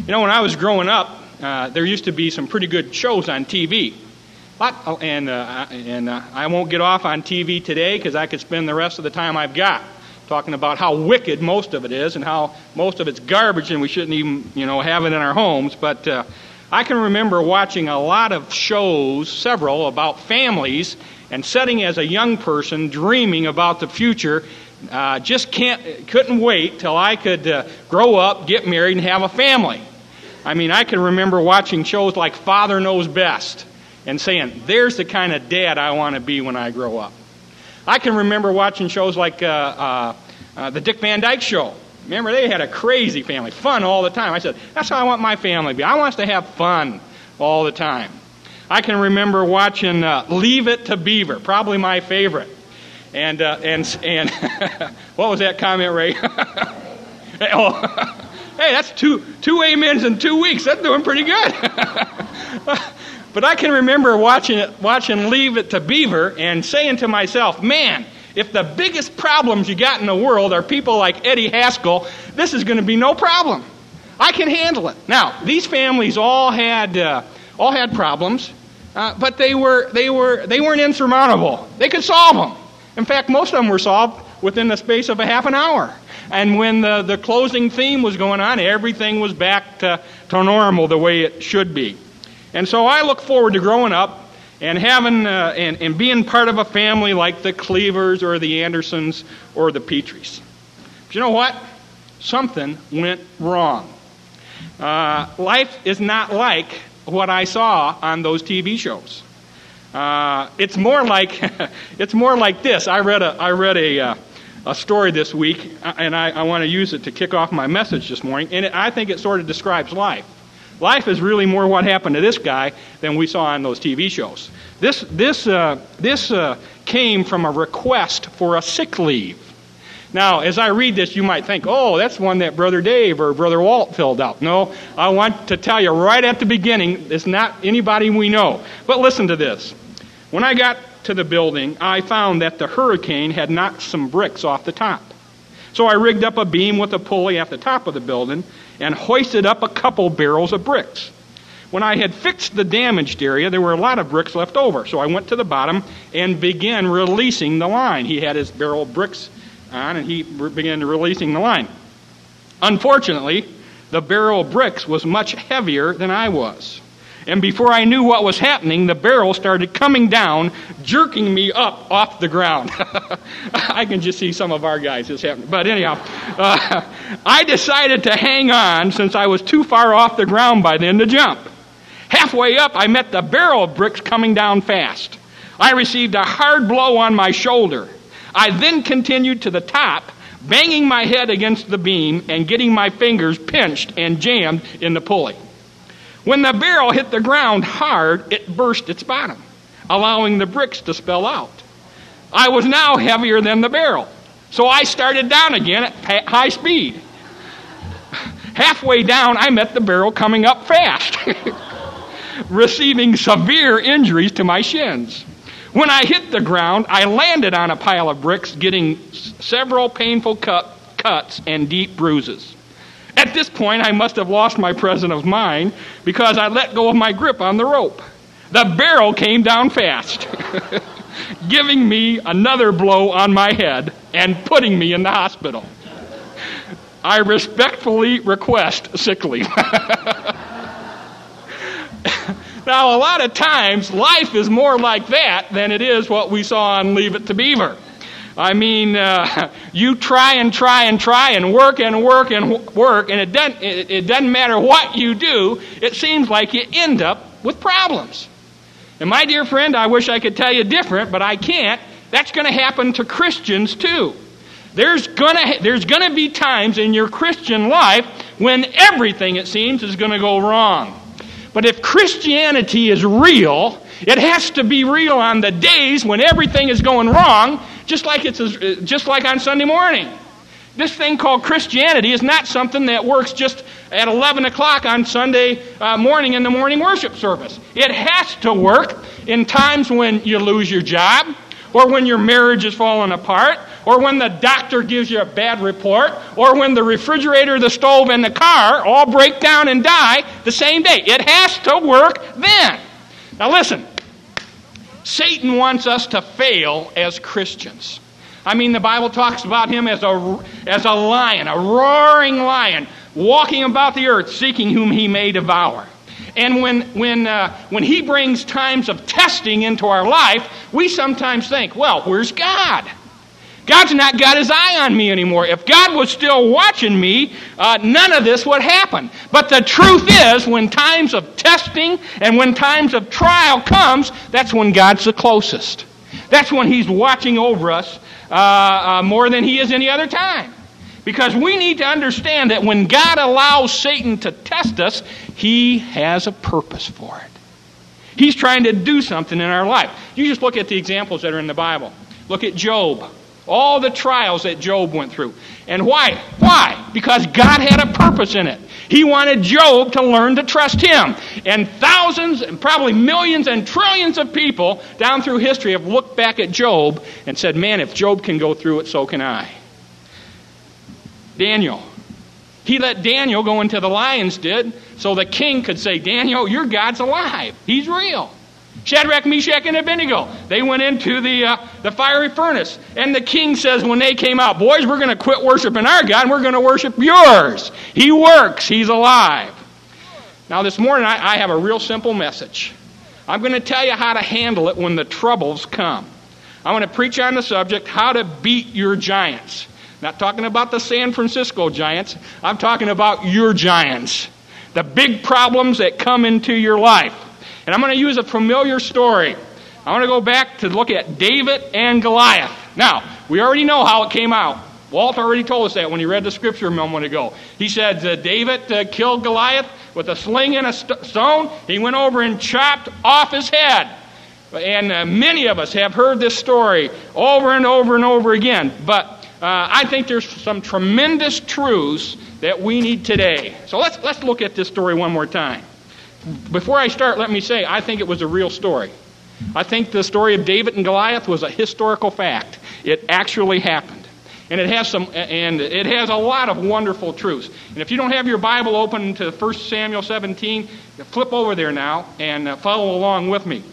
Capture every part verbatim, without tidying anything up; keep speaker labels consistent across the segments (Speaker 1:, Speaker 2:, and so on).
Speaker 1: You know, when I was growing up, uh, there used to be some pretty good shows on T V. Lot, and uh, and uh, I won't get off on T V today because I could spend the rest of the time I've got talking about how wicked most of it is and how most of it's garbage and we shouldn't even, you know, have it in our homes. But uh, I can remember watching a lot of shows, several, about families and sitting as a young person dreaming about the future. Uh, just can't, couldn't wait till I could uh, grow up, get married, and have a family. I mean, I can remember watching shows like Father Knows Best and saying, there's the kind of dad I want to be when I grow up. I can remember watching shows like uh, uh, uh, the Dick Van Dyke Show. Remember, they had a crazy family, fun all the time. I said, that's how I want my family to be. I want us to have fun all the time. I can remember watching uh, Leave It to Beaver, probably my favorite. And, uh, and, and what was that comment, Ray? oh, hey, that's two, two amens in two weeks. That's doing pretty good. But I can remember watching it, watching Leave It to Beaver and saying to myself, man, if the biggest problems you got in the world are people like Eddie Haskell, this is going to be no problem. I can handle it. Now, these families all had uh, all had problems, uh, but they were they were they weren't insurmountable. They could solve them. In fact, most of them were solved within the space of a half an hour. And when the, the closing theme was going on, everything was back to, to normal the way it should be. And so I look forward to growing up and having uh, and, and being part of a family like the Cleavers or the Andersons or the Petries. But you know what? Something went wrong. Uh, life is not like what I saw on those T V shows. Uh, it's more like it's more like this. I read a I read a uh, a story this week, and I, I want to use it to kick off my message this morning. And it, I think it sort of describes life. Life is really more what happened to this guy than we saw on those T V shows. This this uh, this uh, came from a request for a sick leave. Now, as I read this, you might think, "Oh, that's one that Brother Dave or Brother Walt filled out." No, I want to tell you right at the beginning, it's not anybody we know. But listen to this. When I got to the building, I found that the hurricane had knocked some bricks off the top. So I rigged up a beam with a pulley at the top of the building and hoisted up a couple barrels of bricks. When I had fixed the damaged area, there were a lot of bricks left over. So I went to the bottom and began releasing the line. He had his barrel of bricks on, and he began releasing the line. Unfortunately, the barrel of bricks was much heavier than I was. And before I knew what was happening, the barrel started coming down, jerking me up off the ground. I can just see some of our guys this happening. But anyhow, uh, I decided to hang on since I was too far off the ground by then to jump. Halfway up, I met the barrel of bricks coming down fast. I received a hard blow on my shoulder. I then continued to the top, banging my head against the beam and getting my fingers pinched and jammed in the pulley. When the barrel hit the ground hard, it burst its bottom, allowing the bricks to spill out. I was now heavier than the barrel, so I started down again at high speed. Halfway down, I met the barrel coming up fast, receiving severe injuries to my shins. When I hit the ground, I landed on a pile of bricks, getting several painful cut, cuts and deep bruises. At this point, I must have lost my presence of mind because I let go of my grip on the rope. The barrel came down fast, giving me another blow on my head and putting me in the hospital. I respectfully request sick leave. Now, a lot of times, life is more like that than it is what we saw on Leave It to Beaver. I mean, uh, you try and try and try and work and work and work, and it doesn't, it, it doesn't matter what you do, it seems like you end up with problems. And my dear friend, I wish I could tell you different, but I can't. That's going to happen to Christians too. There's going to there's going to be times in your Christian life when everything, it seems, is going to go wrong. But if Christianity is real, it has to be real on the days when everything is going wrong, just like it's just like on Sunday morning. This thing called Christianity is not something that works just at eleven o'clock on Sunday uh, morning in the morning worship service. It has to work in times when you lose your job, or when your marriage is falling apart, or when the doctor gives you a bad report, or when the refrigerator, the stove, and the car all break down and die the same day. It has to work then. Now listen, Satan wants us to fail as Christians. I mean, the Bible talks about him as a, as a lion, a roaring lion, walking about the earth, seeking whom he may devour. And when when uh, when he brings times of testing into our life, we sometimes think, well, where's God? God's not got his eye on me anymore. If God was still watching me, uh, none of this would happen. But the truth is, when times of testing and when times of trial comes, that's when God's the closest. That's when he's watching over us uh, uh, more than he is any other time. Because we need to understand that when God allows Satan to test us, he has a purpose for it. He's trying to do something in our life. You just look at the examples that are in the Bible. Look at Job. All the trials that Job went through. And why? Why? Because God had a purpose in it. He wanted Job to learn to trust him. And thousands, and probably millions and trillions of people down through history have looked back at Job and said, man, if Job can go through it, so can I. Daniel. He let Daniel go into the lion's den so the king could say, Daniel, your God's alive. He's real. Shadrach, Meshach, and Abednego. They went into the uh, the fiery furnace. And the king says when they came out, boys, we're going to quit worshiping our God and we're going to worship yours. He works. He's alive. Now this morning I, I have a real simple message. I'm going to tell you how to handle it when the troubles come. I want to preach on the subject, how to beat your giants. Not talking about the San Francisco Giants. I'm talking about your giants. The big problems that come into your life. And I'm going to use a familiar story. I want to go back to look at David and Goliath. Now, we already know how it came out. Walt already told us that when he read the scripture a moment ago. He said uh, David uh, killed Goliath with a sling and a st- stone. He went over and chopped off his head. And uh, many of us have heard this story over and over and over again. But Uh, I think there's some tremendous truths that we need today. So let's let's look at this story one more time. Before I start, let me say, I think it was a real story. I think the story of David and Goliath was a historical fact. It actually happened. And it has some and it has a lot of wonderful truths. And if you don't have your Bible open to First Samuel seventeen, flip over there now and uh, follow along with me.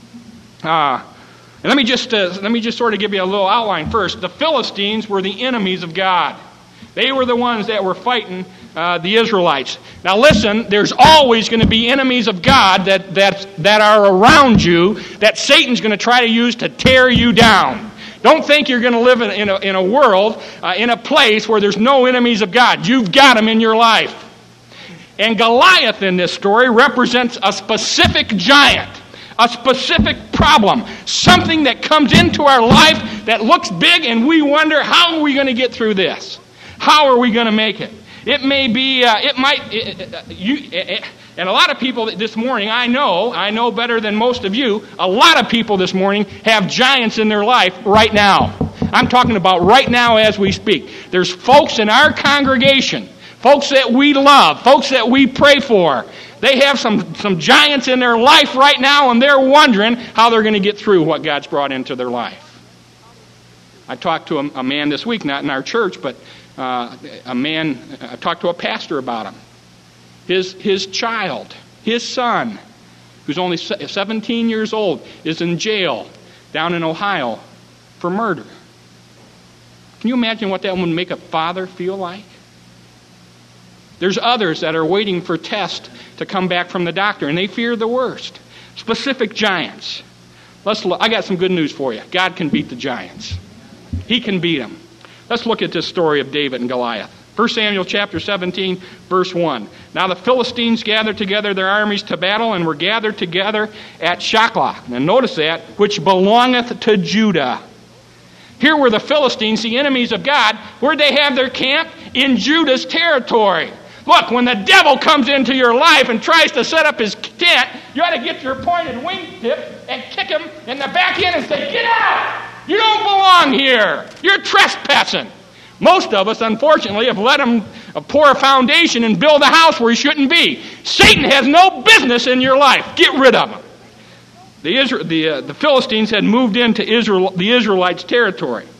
Speaker 1: Ah. Uh, And let me just uh, let me just sort of give you a little outline first. The Philistines were the enemies of God. They were the ones that were fighting uh, the Israelites. Now listen, there's always going to be enemies of God that that that are around you that Satan's going to try to use to tear you down. Don't think you're going to live in, in, a, in a world, uh, in a place where there's no enemies of God. You've got them in your life. And Goliath in this story represents a specific giant. A specific problem, something that comes into our life that looks big and we wonder, how are we going to get through this? How are we going to make it? It may be, uh, it might, it, uh, you, it, and a lot of people this morning, I know, I know better than most of you, a lot of people this morning have giants in their life right now. I'm talking about right now as we speak. There's folks in our congregation, folks that we love, folks that we pray for. They have some, some giants in their life right now, and they're wondering how they're going to get through what God's brought into their life. I talked to a, a man this week, not in our church, but uh, a man, I talked to a pastor about him. His, his child, his son, who's only seventeen years old, is in jail down in Ohio for murder. Can you imagine what that would make a father feel like? There's others that are waiting for tests to come back from the doctor, and they fear the worst. Specific giants. Let's look. I got some good news for you. God can beat the giants. He can beat them. Let's look at this story of David and Goliath. First Samuel chapter seventeen, verse one. Now the Philistines gathered together their armies to battle, and were gathered together at Shaklah. And notice that, which belongeth to Judah. Here were the Philistines, the enemies of God. Where'd they have their camp? In Judah's territory. Look, when the devil comes into your life and tries to set up his tent, you ought to get your pointed wingtip and kick him in the back end and say, get out! You don't belong here! You're trespassing! Most of us, unfortunately, have let him pour a foundation and build a house where he shouldn't be. Satan has no business in your life. Get rid of him. The, Israel, the, uh, the Philistines had moved into Israel, the Israelites' territory.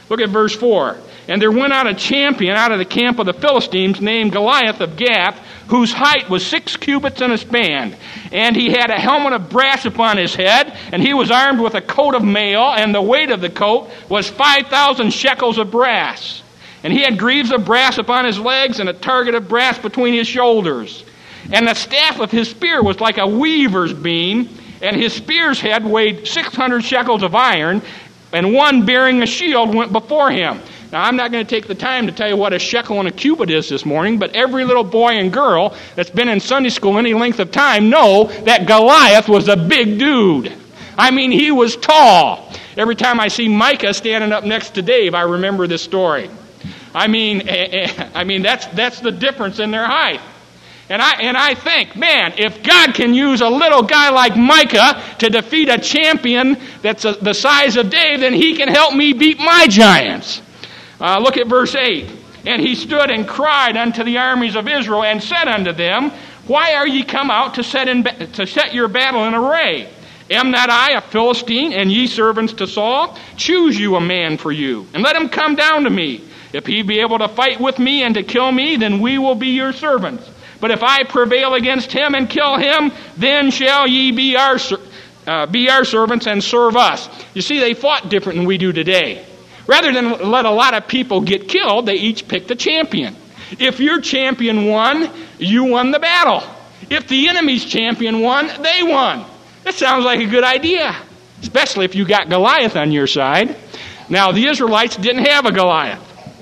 Speaker 1: Look at verse four. And there went out a champion out of the camp of the Philistines named Goliath of Gath, whose height was six cubits and a span. And he had a helmet of brass upon his head, and he was armed with a coat of mail, and the weight of the coat was five thousand shekels of brass. And he had greaves of brass upon his legs, and a target of brass between his shoulders. And the staff of his spear was like a weaver's beam, and his spear's head weighed six hundred shekels of iron, and one bearing a shield went before him. Now, I'm not going to take the time to tell you what a shekel and a cubit is this morning, but every little boy and girl that's been in Sunday school any length of time know that Goliath was a big dude. I mean, he was tall. Every time I see Micah standing up next to Dave, I remember this story. I mean, I mean that's that's the difference in their height. And I and I think, man, if God can use a little guy like Micah to defeat a champion that's a, the size of Dave, then he can help me beat my giants. Uh, look at verse eight. And he stood and cried unto the armies of Israel and said unto them, Why are ye come out to set in ba- to set your battle in array? Am not I a Philistine, and ye servants to Saul? Choose you a man for you, and let him come down to me. If he be able to fight with me and to kill me, then we will be your servants. But if I prevail against him and kill him, then shall ye be our uh, be our servants and serve us. You see, they fought different than we do today. Rather than let a lot of people get killed, they each picked a champion. If your champion won, you won the battle. If the enemy's champion won, they won. That sounds like a good idea, especially if you got Goliath on your side. Now, the Israelites didn't have a Goliath.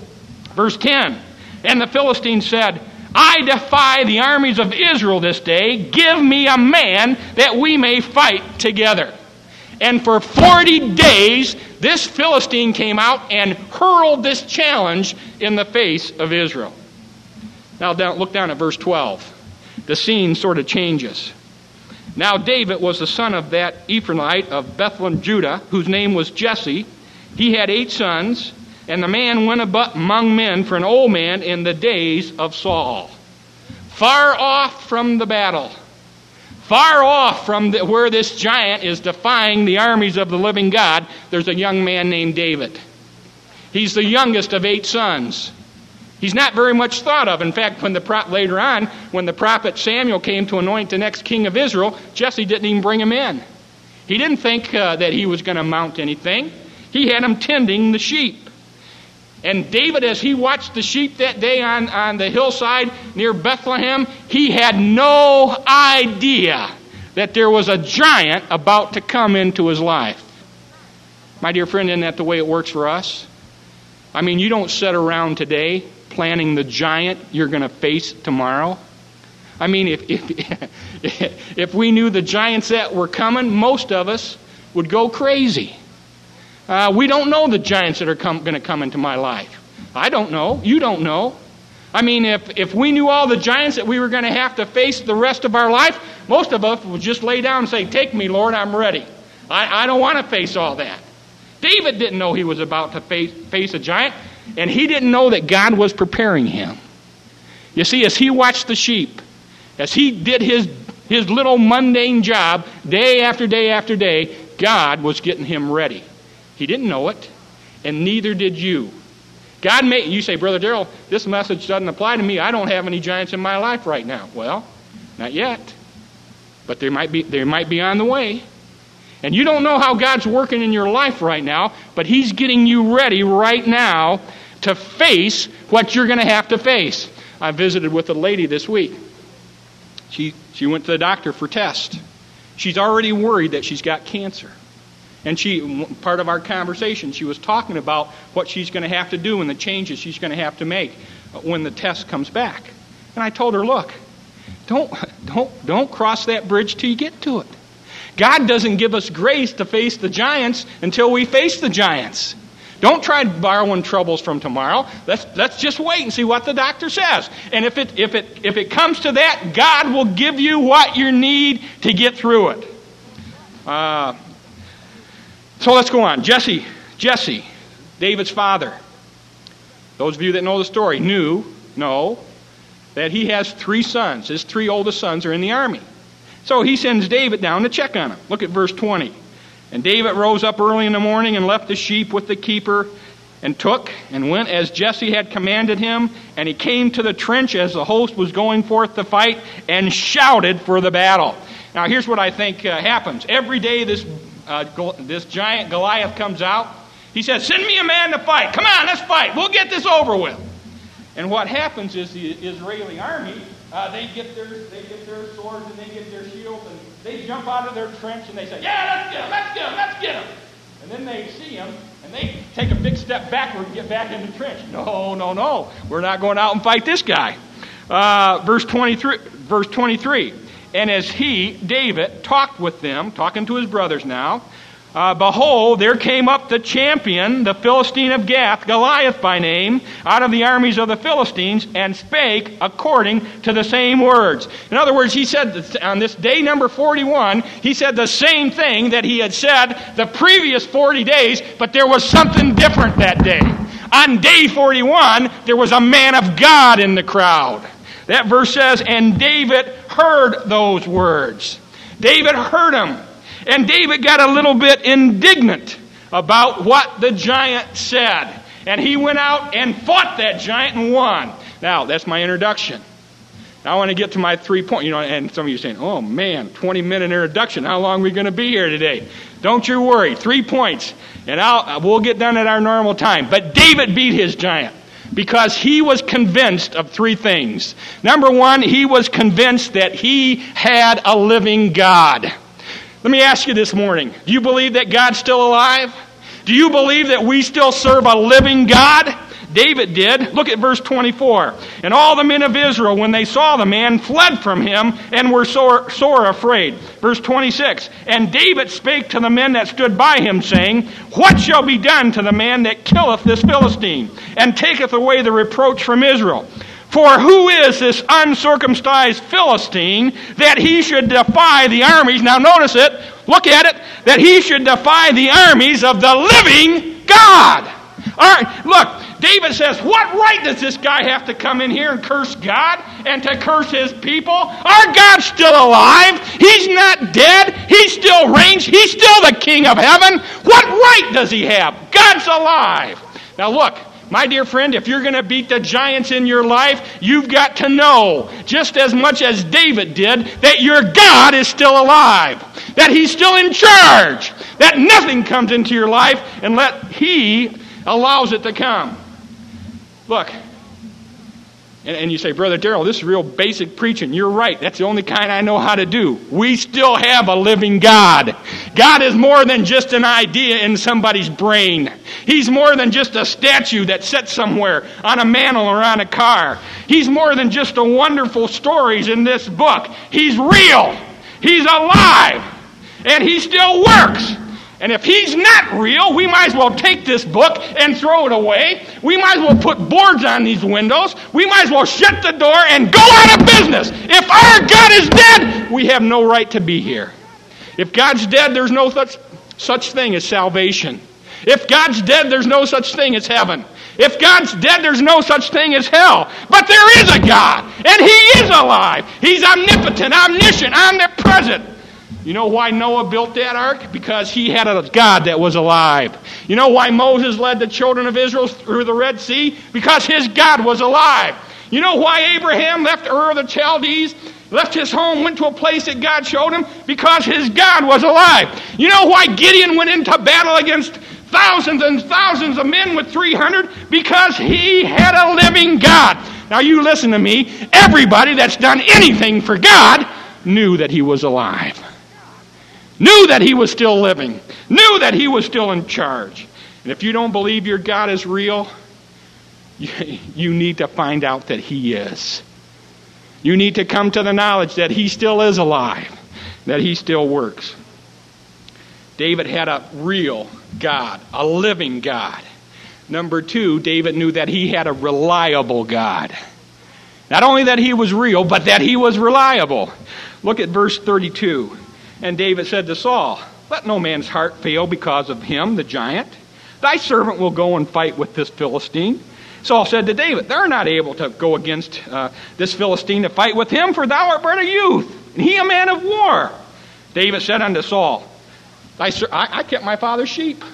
Speaker 1: Verse ten, and the Philistines said, I defy the armies of Israel this day. Give me a man that we may fight together. And for forty days, this Philistine came out and hurled this challenge in the face of Israel. Now down, look down at verse twelve. The scene sort of changes. Now David was the son of that Ephraimite of Bethlehem, Judah, whose name was Jesse. He had eight sons, and the man went about among men for an old man in the days of Saul. Far off from the battle, far off from the, where this giant is defying the armies of the living God, there's a young man named David. He's the youngest of eight sons. He's not very much thought of. In fact, when the pro- later on, when the prophet Samuel came to anoint the next king of Israel, Jesse didn't even bring him in. He didn't think uh, that he was going to mount anything. He had him tending the sheep. And David, as he watched the sheep that day on, on the hillside near Bethlehem, he had no idea that there was a giant about to come into his life. My dear friend, isn't that the way it works for us? I mean, you don't sit around today planning the giant you're going to face tomorrow. I mean, if, if, if we knew the giants that were coming, most of us would go crazy. Uh, we don't know the giants that are come, going to come into my life. I don't know. You don't know. I mean, if, if we knew all the giants that we were going to have to face the rest of our life, most of us would just lay down and say, take me, Lord, I'm ready. I, I don't want to face all that. David didn't know he was about to face, face a giant, and he didn't know that God was preparing him. You see, as he watched the sheep, as he did his, his little mundane job day after day after day, God was getting him ready. He didn't know it, and neither did you. God may, you say, Brother Darrell, this message doesn't apply to me. I don't have any giants in my life right now. Well, not yet. But they might be, they might be on the way. And you don't know how God's working in your life right now, but He's getting you ready right now to face what you're going to have to face. I visited with a lady this week. She, she went to the doctor for tests. She's already worried that she's got cancer. And she, part of our conversation, she was talking about what she's going to have to do and the changes she's going to have to make when the test comes back. And I told her, look, don't, don't, don't cross that bridge till you get to it. God doesn't give us grace to face the giants until we face the giants. Don't try borrowing troubles from tomorrow. Let's, let's just wait and see what the doctor says. And if it, if it, if it comes to that, God will give you what you need to get through it. Uh, So let's go on. Jesse, Jesse, David's father. Those of you that know the story knew, know, that he has three sons. His three oldest sons are in the army. So he sends David down to check on them. Look at verse twenty. And David rose up early in the morning and left the sheep with the keeper and took and went as Jesse had commanded him, and he came to the trench as the host was going forth to fight, and shouted for the battle. Now here's what I think uh, happens. Every day this uh, this giant Goliath comes out. He says, send me a man to fight. Come on, let's fight. We'll get this over with. And what happens is the Israeli army, uh, they get their they get their swords and they get their shields, and they jump out of their trench and they say, yeah, let's get him, let's get him, let's get him. And then they see him, and they take a big step backward and get back in the trench. No, no, no. We're not going out and fight this guy. Uh, verse twenty-three. Verse twenty-three. And as he, David, talked with them, talking to his brothers now, uh, behold, there came up the champion, the Philistine of Gath, Goliath by name, out of the armies of the Philistines, and spake according to the same words. In other words, he said on this day number forty-one, he said the same thing that he had said the previous forty days, but there was something different that day. On day forty-one, there was a man of God in the crowd. That verse says, and David heard those words. David heard them. And David got a little bit indignant about what the giant said. And he went out and fought that giant and won. Now, that's my introduction. Now I want to get to my three points. You know, and some of you are saying, oh man, twenty minute introduction. How long are we going to be here today? Don't you worry. Three points. And I'll, we'll get done at our normal time. But David beat his giant because he was convinced of three things. Number one, he was convinced that he had a living God. Let me ask you this morning, do you believe that God's still alive? Do you believe that we still serve a living God? David did. Look at verse twenty-four. And all the men of Israel, when they saw the man, fled from him and were sore, sore afraid. Verse twenty-six. And David spake to the men that stood by him, saying, what shall be done to the man that killeth this Philistine, and taketh away the reproach from Israel? For who is this uncircumcised Philistine that he should defy the armies? Now notice it. Look at it. That he should defy the armies of the living God. All right, look. David says, what right does this guy have to come in here and curse God and to curse his people? Our God's still alive. He's not dead. He still reigns. He's still the King of heaven. What right does he have? God's alive. Now look, my dear friend, if you're going to beat the giants in your life, you've got to know, just as much as David did, that your God is still alive, that he's still in charge, that nothing comes into your life unless he allows it to come. Look, and, and you say, Brother Darrell, this is real basic preaching. You're right. That's the only kind I know how to do. We still have a living God. God is more than just an idea in somebody's brain. He's more than just a statue that sits somewhere on a mantle or on a car. He's more than just a wonderful stories in this book. He's real. He's alive. And he still works. And if he's not real, we might as well take this book and throw it away. We might as well put boards on these windows. We might as well shut the door and go out of business. If our God is dead, we have no right to be here. If God's dead, there's no such, such thing as salvation. If God's dead, there's no such thing as heaven. If God's dead, there's no such thing as hell. But there is a God, and he is alive. He's omnipotent, omniscient, omnipresent. You know why Noah built that ark? Because he had a God that was alive. You know why Moses led the children of Israel through the Red Sea? Because his God was alive. You know why Abraham left Ur of the Chaldees, left his home, went to a place that God showed him? Because his God was alive. You know why Gideon went into battle against thousands and thousands of men with three hundred? Because he had a living God. Now you listen to me. Everybody that's done anything for God knew that he was alive. Knew that he was still living. Knew that he was still in charge. And if you don't believe your God is real, you, you need to find out that he is. You need to come to the knowledge that he still is alive. That he still works. David had a real God. A living God. Number two, David knew that he had a reliable God. Not only that he was real, but that he was reliable. Look at verse thirty-two. And David said to Saul, let no man's heart fail because of him, the giant. Thy servant will go and fight with this Philistine. Saul said to David, thou art not able to go against uh, this Philistine to fight with him, for thou art but a youth, and he a man of war. David said unto Saul, Thy ser- I, I kept my father's sheep.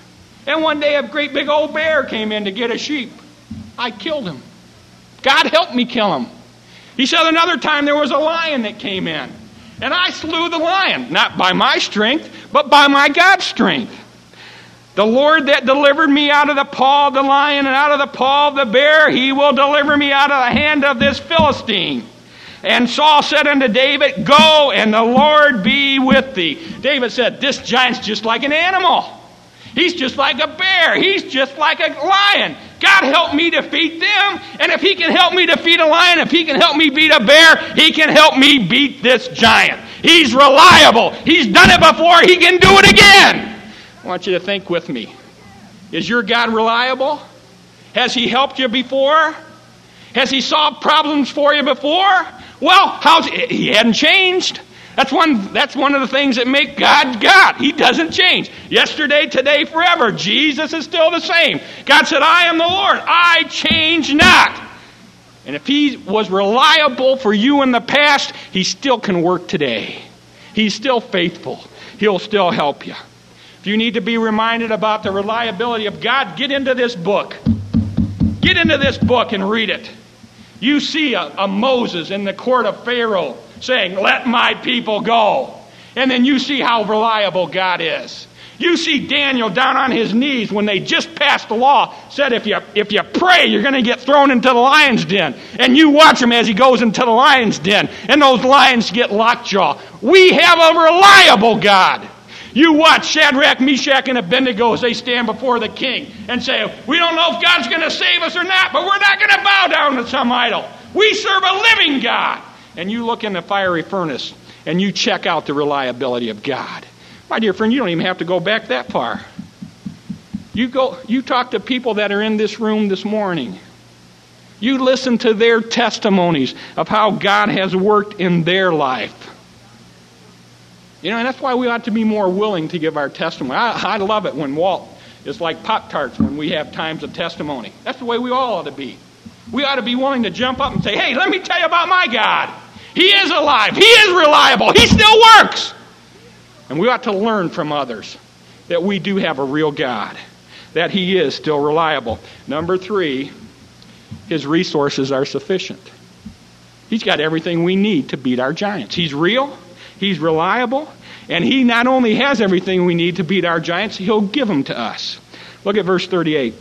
Speaker 1: And one day a great big old bear came in to get a sheep. I killed him. God helped me kill him. He said another time there was a lion that came in. And I slew the lion, not by my strength, but by my God's strength. The Lord that delivered me out of the paw of the lion and out of the paw of the bear, he will deliver me out of the hand of this Philistine. And Saul said unto David, Go, and the Lord be with thee. David said, This giant's just like an animal. He's just like a bear. He's just like a lion. God help me defeat them. And if he can help me defeat a lion, if he can help me beat a bear, he can help me beat this giant. He's reliable. He's done it before. He can do it again. I want you to think with me. Is your God reliable? Has he helped you before? Has he solved problems for you before? Well, how's he, he hadn't changed. That's one, that's one of the things that make God God. He doesn't change. Yesterday, today, forever. Jesus is still the same. God said, I am the Lord. I change not. And if he was reliable for you in the past, he still can work today. He's still faithful. He'll still help you. If you need to be reminded about the reliability of God, get into this book. Get into this book and read it. You see a, a Moses in the court of Pharaoh saying, Let my people go. And then you see how reliable God is. You see Daniel down on his knees when they just passed the law, said if you, if you pray, you're going to get thrown into the lion's den. And you watch him as he goes into the lion's den. And those lions get lockjaw. We have a reliable God. You watch Shadrach, Meshach, and Abednego as they stand before the king and say, we don't know if God's going to save us or not, but we're not going to bow down to some idol. We serve a living God. And you look in the fiery furnace and you check out the reliability of God. My dear friend, you don't even have to go back that far. You go, you talk to people that are in this room this morning. You listen to their testimonies of how God has worked in their life. You know, and that's why we ought to be more willing to give our testimony. I, I love it when Walt is like Pop-Tarts when we have times of testimony. That's the way we all ought to be. We ought to be willing to jump up and say, hey, let me tell you about my God. He is alive. He is reliable. He still works. And we ought to learn from others that we do have a real God, that he is still reliable. Number three, his resources are sufficient. He's got everything we need to beat our giants. He's real. He's reliable, and he not only has everything we need to beat our giants, he'll give them to us. Look at verse thirty-eight.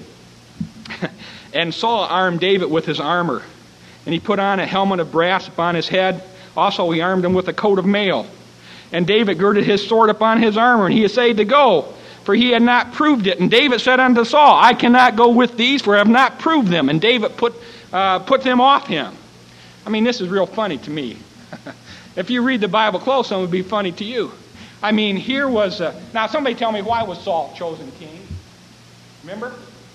Speaker 1: And Saul armed David with his armor, and he put on a helmet of brass upon his head. Also he armed him with a coat of mail. And David girded his sword upon his armor, and he essayed to go, for he had not proved it. And David said unto Saul, I cannot go with these, for I have not proved them. And David put, uh, put them off him. I mean, this is real funny to me. If you read the Bible close, it would be funny to you. I mean, here was... A, now, somebody tell me, why was Saul chosen king? Remember?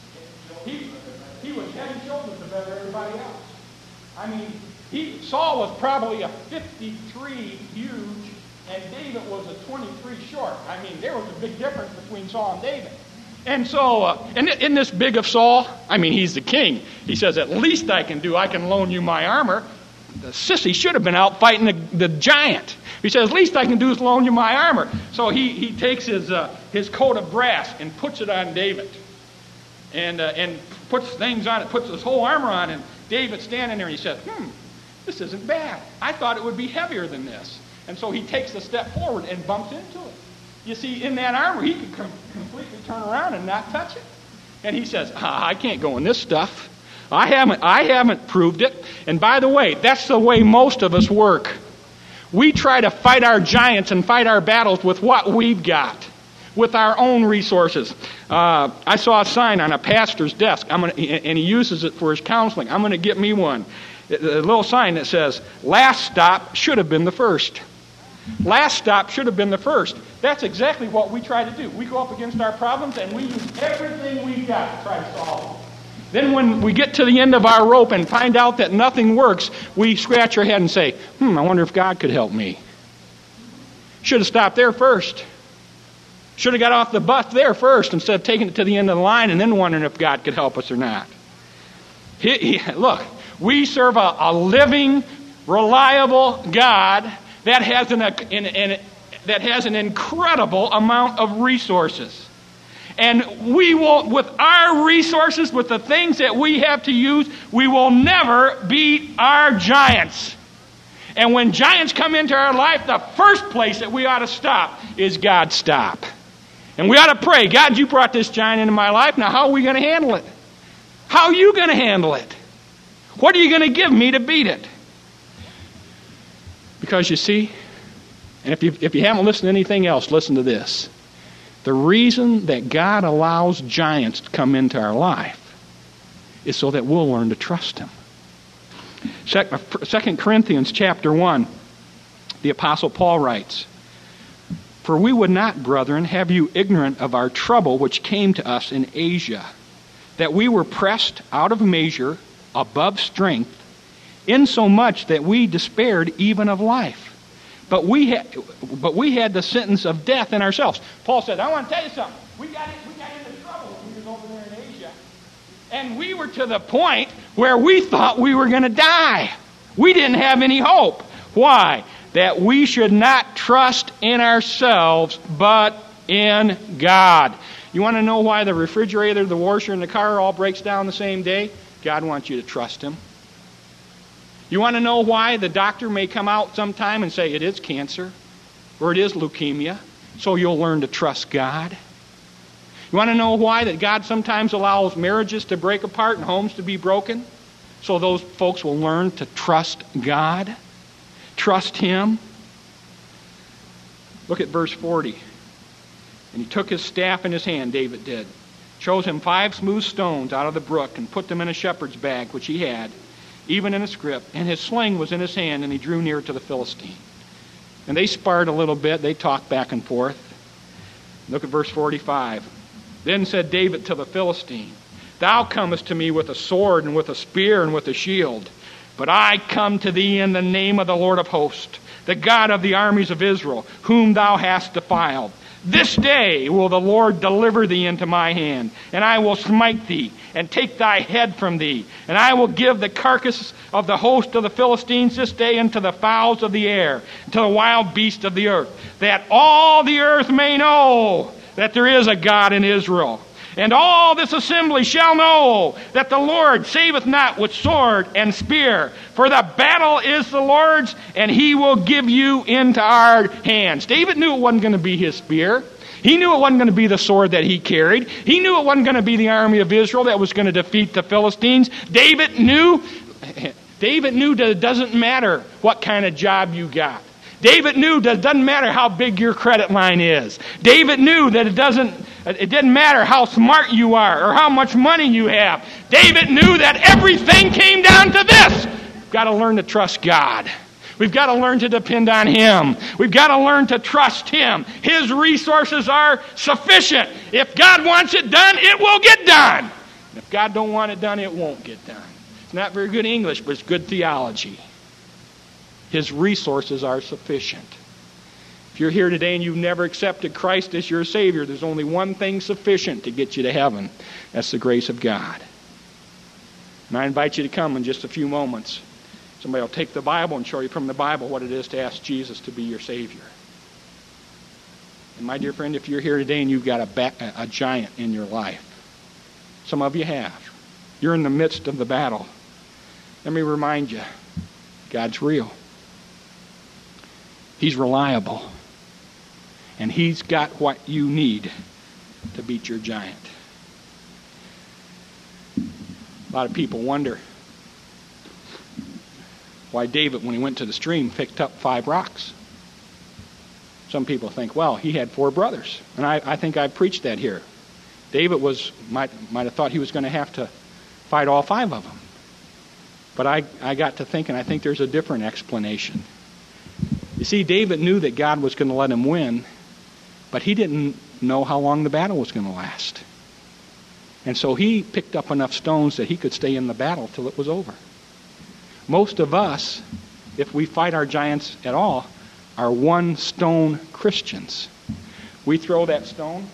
Speaker 1: He, he was head and shoulders above everybody else. I mean, he, Saul was probably a fifty-three huge, and David was a twenty-three short. I mean, there was a big difference between Saul and David. And so, uh, and isn't this big of Saul? I mean, he's the king. He says, at least I can do, I can loan you my armor. The sissy should have been out fighting the, the giant. He says, least I can do is loan you my armor. So he, he takes his uh, his coat of brass and puts it on David. And uh, and puts things on it, puts his whole armor on, and David's standing there and he says, hmm, this isn't bad. I thought it would be heavier than this. And so he takes a step forward and bumps into it. You see, in that armor, he could com- completely turn around and not touch it. And he says, ah, I can't go in this stuff. I haven't, I haven't proved it. And by the way, that's the way most of us work. We try to fight our giants and fight our battles with what we've got, with our own resources. Uh, I saw a sign on a pastor's desk, I'm gonna, and he uses it for his counseling. I'm going to get me one. A little sign that says, last stop should have been the first. Last stop should have been the first. That's exactly what we try to do. We go up against our problems and we use everything we've got to try to solve them. Then when we get to the end of our rope and find out that nothing works, we scratch our head and say, hmm, I wonder if God could help me. Should have stopped there first. Should have got off the bus there first instead of taking it to the end of the line and then wondering if God could help us or not. He, he, look, we serve a, a living, reliable God that has an, an, an, that has an incredible amount of resources. And we will, with our resources, with the things that we have to use, we will never beat our giants. And when giants come into our life, the first place that we ought to stop is God, stop. And we ought to pray, God, you brought this giant into my life. Now how are we going to handle it? How are you going to handle it? What are you going to give me to beat it? Because you see, and if you, if you haven't listened to anything else, listen to this. The reason that God allows giants to come into our life is so that we'll learn to trust Him. Second Corinthians chapter one, the Apostle Paul writes, "For we would not, brethren, have you ignorant of our trouble which came to us in Asia, that we were pressed out of measure, above strength, insomuch that we despaired even of life. But we had, but we had the sentence of death in ourselves." Paul said, I want to tell you something. We got, in, we got into trouble when we were over there in Asia. And we were to the point where we thought we were going to die. We didn't have any hope. Why? That we should not trust in ourselves, but in God. You want to know why the refrigerator, the washer, and the car all breaks down the same day? God wants you to trust Him. You want to know why the doctor may come out sometime and say it is cancer or it is leukemia, so you'll learn to trust God? You want to know why that God sometimes allows marriages to break apart and homes to be broken? So those folks will learn to trust God, trust Him. Look at verse forty. "And he took his staff in his hand," David did, "chose him five smooth stones out of the brook, and put them in a shepherd's bag which he had, even in a scrip, and his sling was in his hand, and he drew near to the Philistine." And they sparred a little bit. They talked back and forth. Look at verse forty-five. "Then said David to the Philistine, Thou comest to me with a sword and with a spear and with a shield. But I come to thee in the name of the Lord of hosts, the God of the armies of Israel, whom thou hast defiled. This day will the Lord deliver thee into my hand, and I will smite thee, and take thy head from thee. And I will give the carcass of the host of the Philistines this day unto the fowls of the air, and to the wild beasts of the earth, that all the earth may know that there is a God in Israel. And all this assembly shall know that the Lord saveth not with sword and spear, for the battle is the Lord's, and He will give you into our hands." David knew it wasn't going to be his spear. He knew it wasn't going to be the sword that he carried. He knew it wasn't going to be the army of Israel that was going to defeat the Philistines. David knew, David knew that it doesn't matter what kind of job you got. David knew that it doesn't matter how big your credit line is. David knew that it doesn't it didn't matter how smart you are or how much money you have. David knew that everything came down to this. We've got to learn to trust God. We've got to learn to depend on Him. We've got to learn to trust Him. His resources are sufficient. If God wants it done, it will get done. And if God don't want it done, it won't get done. It's not very good English, but it's good theology. His resources are sufficient. If you're here today and you've never accepted Christ as your Savior, there's only one thing sufficient to get you to heaven. That's the grace of God. And I invite you to come in just a few moments. Somebody will take the Bible and show you from the Bible what it is to ask Jesus to be your Savior. And my dear friend, if you're here today and you've got a, ba- a giant in your life, some of you have. You're in the midst of the battle. Let me remind you, God's real. He's reliable. And He's got what you need to beat your giant. A lot of people wonder why David, when he went to the stream, picked up five rocks. Some people think, well, he had four brothers. And I, I think I preached that here. David was might might have thought he was going to have to fight all five of them. But I, I got to thinking, I think there's a different explanation. You see, David knew that God was going to let him win, but he didn't know how long the battle was going to last. And so he picked up enough stones that he could stay in the battle till it was over. Most of us, if we fight our giants at all, are one-stone Christians. We throw that stone,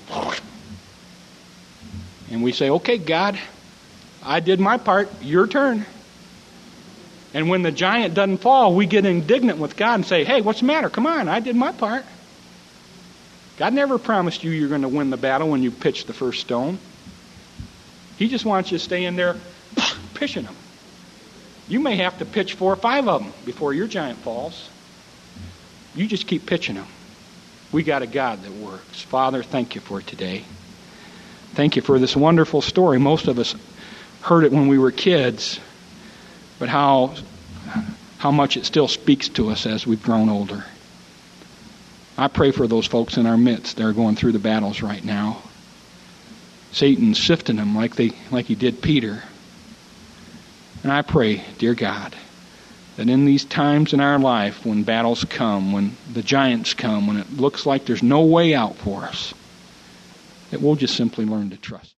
Speaker 1: and we say, okay, God, I did my part, your turn. And when the giant doesn't fall, we get indignant with God and say, hey, what's the matter? Come on, I did my part. God never promised you you're going to win the battle when you pitch the first stone. He just wants you to stay in there pitching them. You may have to pitch four or five of them before your giant falls. You just keep pitching them. We got a God that works. Father, thank you for today. Thank you for this wonderful story. Most of us heard it when we were kids, but how, how much it still speaks to us as we've grown older. I pray for those folks in our midst that are going through the battles right now. Satan's sifting them like they like he did Peter. And I pray, dear God, that in these times in our life when battles come, when the giants come, when it looks like there's no way out for us, that we'll just simply learn to trust.